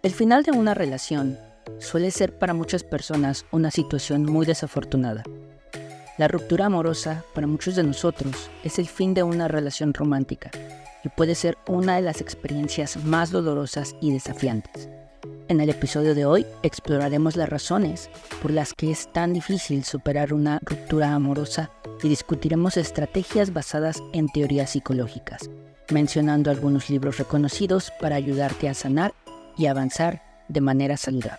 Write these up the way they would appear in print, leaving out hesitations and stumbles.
El final de una relación suele ser para muchas personas una situación muy desafortunada. La ruptura amorosa, para muchos de nosotros, es el fin de una relación romántica y puede ser una de las experiencias más dolorosas y desafiantes. En el episodio de hoy exploraremos las razones por las que es tan difícil superar una ruptura amorosa y discutiremos estrategias basadas en teorías psicológicas, mencionando algunos libros reconocidos para ayudarte a sanar y avanzar de manera saludable.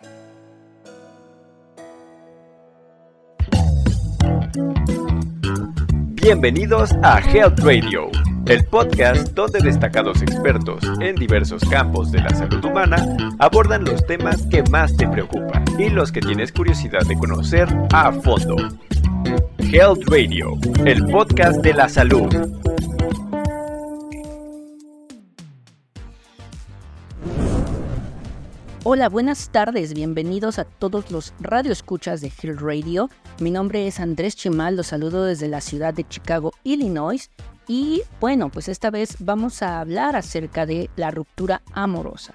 Bienvenidos a Health Radio, el podcast donde destacados expertos en diversos campos de la salud humana abordan los temas que más te preocupan y los que tienes curiosidad de conocer a fondo. Health Radio, el podcast de la salud. Hola, buenas tardes, bienvenidos a todos los radioescuchas de Health Radio. Mi nombre es Andrés Chimal, los saludo desde la ciudad de Chicago, Illinois. Y bueno, pues esta vez vamos a hablar acerca de la ruptura amorosa.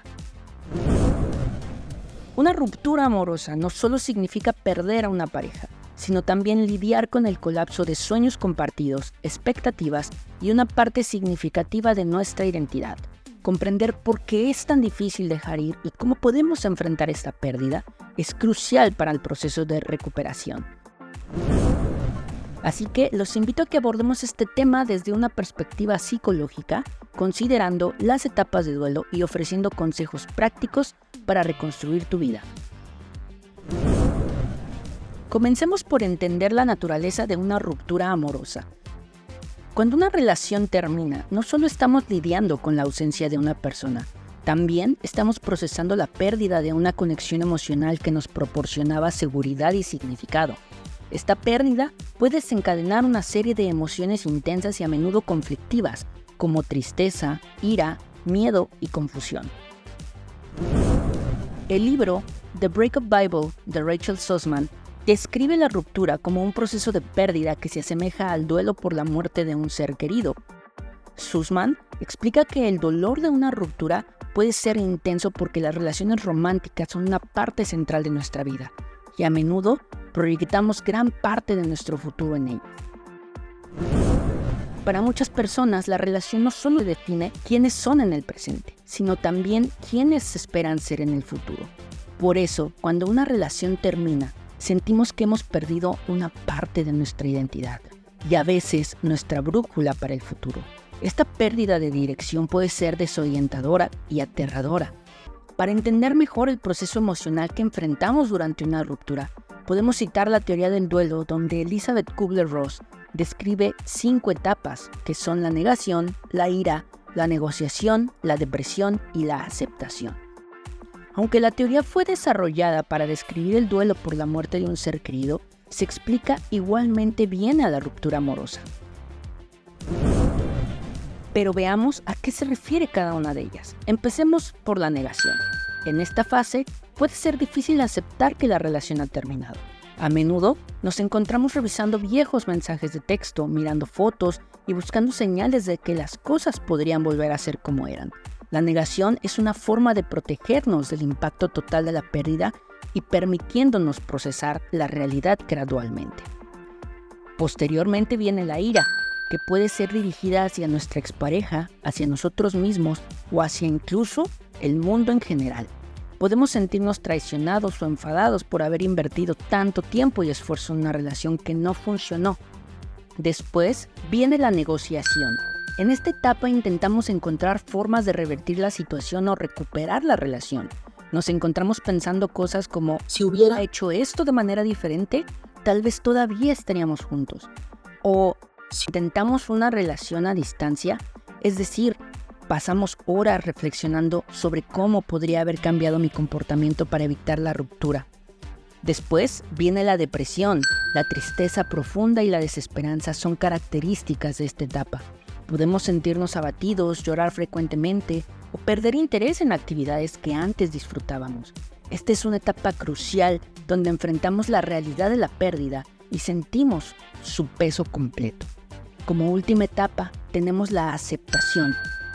Una ruptura amorosa no solo significa perder a una pareja, sino también lidiar con el colapso de sueños compartidos, expectativas y una parte significativa de nuestra identidad. Comprender por qué es tan difícil dejar ir y cómo podemos enfrentar esta pérdida es crucial para el proceso de recuperación. Así que los invito a que abordemos este tema desde una perspectiva psicológica, considerando las etapas de duelo y ofreciendo consejos prácticos para reconstruir tu vida. Comencemos por entender la naturaleza de una ruptura amorosa. Cuando una relación termina, no solo estamos lidiando con la ausencia de una persona, también estamos procesando la pérdida de una conexión emocional que nos proporcionaba seguridad y significado. Esta pérdida puede desencadenar una serie de emociones intensas y a menudo conflictivas, como tristeza, ira, miedo y confusión. El libro The Breakup Bible de Rachel Sussman describe la ruptura como un proceso de pérdida que se asemeja al duelo por la muerte de un ser querido. Sussman explica que el dolor de una ruptura puede ser intenso porque las relaciones románticas son una parte central de nuestra vida y a menudo proyectamos gran parte de nuestro futuro en ellas. Para muchas personas, la relación no solo define quiénes son en el presente, sino también quiénes esperan ser en el futuro. Por eso, cuando una relación termina, sentimos que hemos perdido una parte de nuestra identidad y a veces nuestra brújula para el futuro. Esta pérdida de dirección puede ser desorientadora y aterradora. Para entender mejor el proceso emocional que enfrentamos durante una ruptura, podemos citar la teoría del duelo, donde Elizabeth Kubler-Ross describe 5 etapas, que son la negación, la ira, la negociación, la depresión y la aceptación. Aunque la teoría fue desarrollada para describir el duelo por la muerte de un ser querido, se explica igualmente bien a la ruptura amorosa. Pero veamos a qué se refiere cada una de ellas. Empecemos por la negación. En esta fase puede ser difícil aceptar que la relación ha terminado. A menudo nos encontramos revisando viejos mensajes de texto, mirando fotos y buscando señales de que las cosas podrían volver a ser como eran. La negación es una forma de protegernos del impacto total de la pérdida y permitiéndonos procesar la realidad gradualmente. Posteriormente viene la ira, que puede ser dirigida hacia nuestra expareja, hacia nosotros mismos o hacia incluso el mundo en general. Podemos sentirnos traicionados o enfadados por haber invertido tanto tiempo y esfuerzo en una relación que no funcionó. Después viene la negociación. En esta etapa intentamos encontrar formas de revertir la situación o recuperar la relación. Nos encontramos pensando cosas como, si hubiera hecho esto de manera diferente, tal vez todavía estaríamos juntos. O si intentamos una relación a distancia, es decir, pasamos horas reflexionando sobre cómo podría haber cambiado mi comportamiento para evitar la ruptura. Después viene la depresión. La tristeza profunda y la desesperanza son características de esta etapa. Podemos sentirnos abatidos, llorar frecuentemente o perder interés en actividades que antes disfrutábamos. Esta es una etapa crucial donde enfrentamos la realidad de la pérdida y sentimos su peso completo. Como última etapa tenemos la aceptación.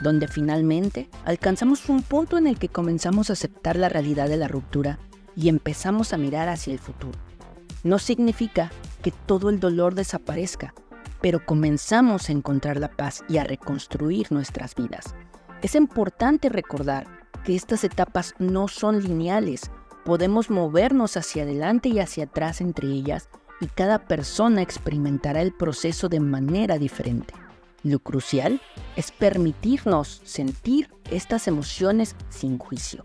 donde finalmente alcanzamos un punto en el que comenzamos a aceptar la realidad de la ruptura y empezamos a mirar hacia el futuro. No significa que todo el dolor desaparezca, pero comenzamos a encontrar la paz y a reconstruir nuestras vidas. Es importante recordar que estas etapas no son lineales. Podemos movernos hacia adelante y hacia atrás entre ellas, y cada persona experimentará el proceso de manera diferente. Lo crucial es permitirnos sentir estas emociones sin juicio.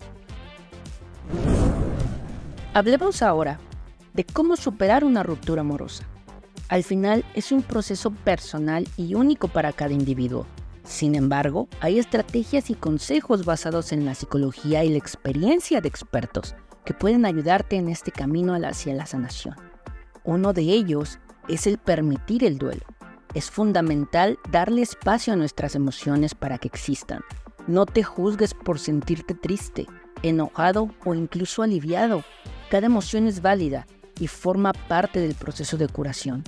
Hablemos ahora de cómo superar una ruptura amorosa. Al final es un proceso personal y único para cada individuo. Sin embargo, hay estrategias y consejos basados en la psicología y la experiencia de expertos que pueden ayudarte en este camino hacia la sanación. Uno de ellos es el permitir el duelo. Es fundamental darle espacio a nuestras emociones para que existan. No te juzgues por sentirte triste, enojado o incluso aliviado. Cada emoción es válida y forma parte del proceso de curación.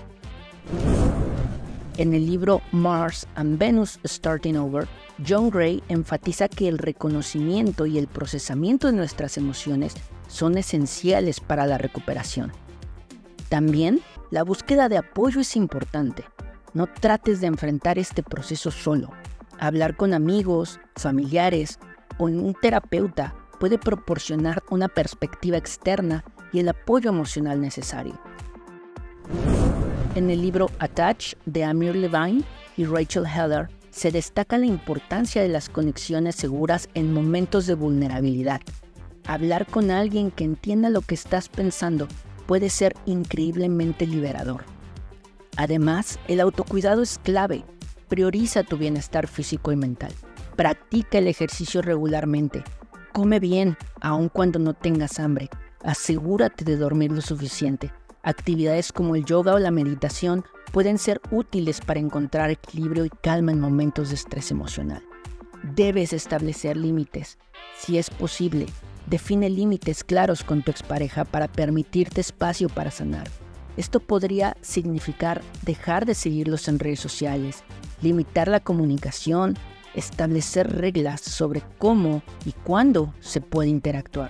En el libro Mars and Venus Starting Over, John Gray enfatiza que el reconocimiento y el procesamiento de nuestras emociones son esenciales para la recuperación. También, la búsqueda de apoyo es importante. No trates de enfrentar este proceso solo. Hablar con amigos, familiares o un terapeuta puede proporcionar una perspectiva externa y el apoyo emocional necesario. En el libro Attached de Amir Levine y Rachel Heller se destaca la importancia de las conexiones seguras en momentos de vulnerabilidad. Hablar con alguien que entienda lo que estás pensando puede ser increíblemente liberador. Además, el autocuidado es clave. Prioriza tu bienestar físico y mental. Practica el ejercicio regularmente. Come bien, aun cuando no tengas hambre. Asegúrate de dormir lo suficiente. Actividades como el yoga o la meditación pueden ser útiles para encontrar equilibrio y calma en momentos de estrés emocional. Debes establecer límites. Si es posible, define límites claros con tu expareja para permitirte espacio para sanar. Esto podría significar dejar de seguirlos en redes sociales, limitar la comunicación, establecer reglas sobre cómo y cuándo se puede interactuar.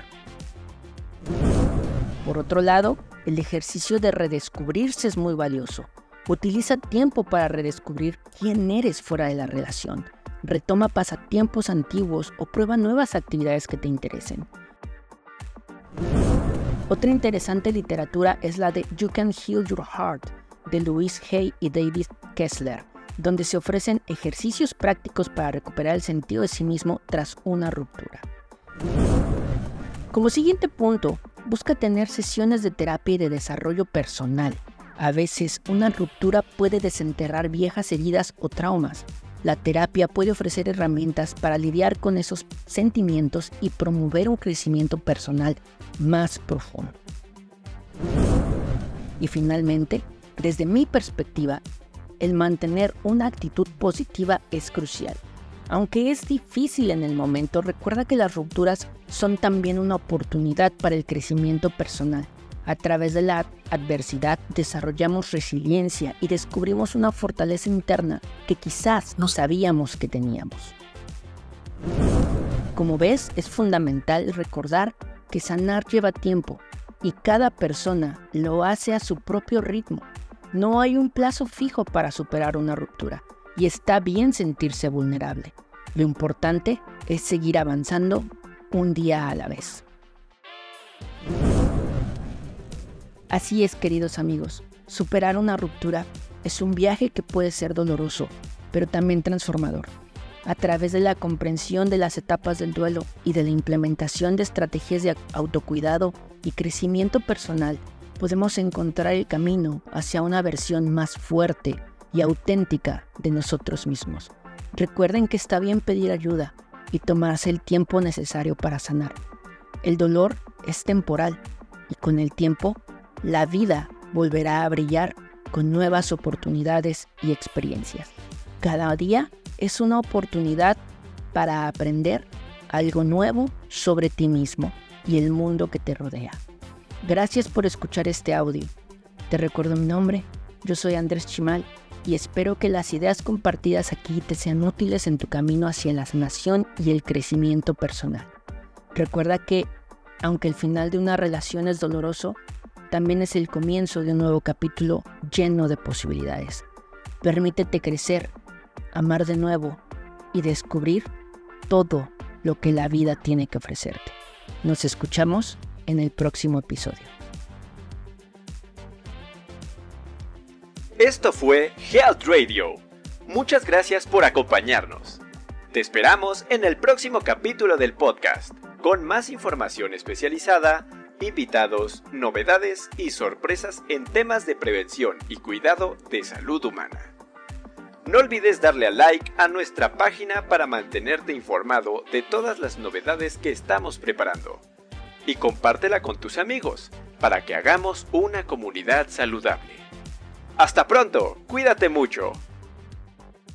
Por otro lado, el ejercicio de redescubrirse es muy valioso. Utiliza tiempo para redescubrir quién eres fuera de la relación. Retoma pasatiempos antiguos o prueba nuevas actividades que te interesen. Otra interesante literatura es la de You Can Heal Your Heart, de Louise Hay y David Kessler, donde se ofrecen ejercicios prácticos para recuperar el sentido de sí mismo tras una ruptura. Como siguiente punto, busca tener sesiones de terapia y de desarrollo personal. A veces, una ruptura puede desenterrar viejas heridas o traumas. La terapia puede ofrecer herramientas para lidiar con esos sentimientos y promover un crecimiento personal más profundo. Y finalmente, desde mi perspectiva, el mantener una actitud positiva es crucial. Aunque es difícil en el momento, recuerda que las rupturas son también una oportunidad para el crecimiento personal. A través de la adversidad desarrollamos resiliencia y descubrimos una fortaleza interna que quizás no sabíamos que teníamos. Como ves, es fundamental recordar que sanar lleva tiempo y cada persona lo hace a su propio ritmo. No hay un plazo fijo para superar una ruptura y está bien sentirse vulnerable. Lo importante es seguir avanzando un día a la vez. Así es, queridos amigos, superar una ruptura es un viaje que puede ser doloroso, pero también transformador. A través de la comprensión de las etapas del duelo y de la implementación de estrategias de autocuidado y crecimiento personal, podemos encontrar el camino hacia una versión más fuerte y auténtica de nosotros mismos. Recuerden que está bien pedir ayuda y tomarse el tiempo necesario para sanar. El dolor es temporal y con el tiempo, la vida volverá a brillar con nuevas oportunidades y experiencias. Cada día es una oportunidad para aprender algo nuevo sobre ti mismo y el mundo que te rodea. Gracias por escuchar este audio. Te recuerdo mi nombre, yo soy Andrés Chimal y espero que las ideas compartidas aquí te sean útiles en tu camino hacia la sanación y el crecimiento personal. Recuerda que, aunque el final de una relación es doloroso, también es el comienzo de un nuevo capítulo lleno de posibilidades. Permítete crecer, amar de nuevo y descubrir todo lo que la vida tiene que ofrecerte. Nos escuchamos en el próximo episodio. Esto fue Health Radio. Muchas gracias por acompañarnos. Te esperamos en el próximo capítulo del podcast, con más información especializada, invitados, novedades y sorpresas en temas de prevención y cuidado de salud humana. No olvides darle a like a nuestra página para mantenerte informado de todas las novedades que estamos preparando. Y compártela con tus amigos para que hagamos una comunidad saludable. ¡Hasta pronto! ¡Cuídate mucho!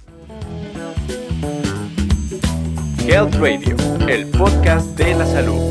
Health Radio, el podcast de la salud.